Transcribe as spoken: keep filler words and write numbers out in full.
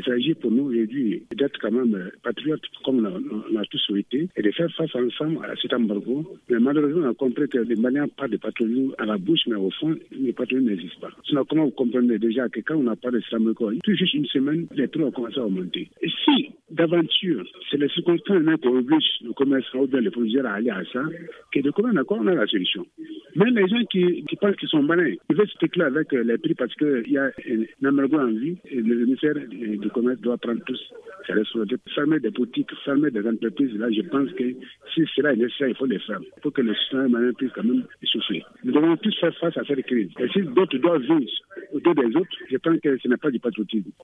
Il s'agit pour nous aujourd'hui d'être quand même patriotes comme on a, on a tous souhaité et de faire face ensemble à cet embargo. Mais malheureusement, on a compris que les Maliens parlent de patriotisme à la bouche, mais au fond, le patriotisme n'existe pas. Sinon, comment vous comprenez déjà que quand on n'a pas de cet embargo, tout juste une semaine, les prix ont commencé à augmenter. Et si, d'aventure, c'est les circonstances même qui obligent le commerçant ou bien les producteurs à aller à ça, que de commun accord, on a la solution. Même les gens qui, qui pensent qu'ils sont malins, ils veulent spéculer avec les prix parce qu'il y a un embargo en vie et le ministère du commerce doit prendre tous ses responsabilités. Fermer des boutiques, fermer des entreprises, là, je pense que si cela est nécessaire, il faut les faire. Il faut que les citoyens maliens puissent quand même souffler. Nous devons tous faire face à cette crise. Et si d'autres doivent vivre au dos des autres, je pense que ce n'est pas du patriotisme.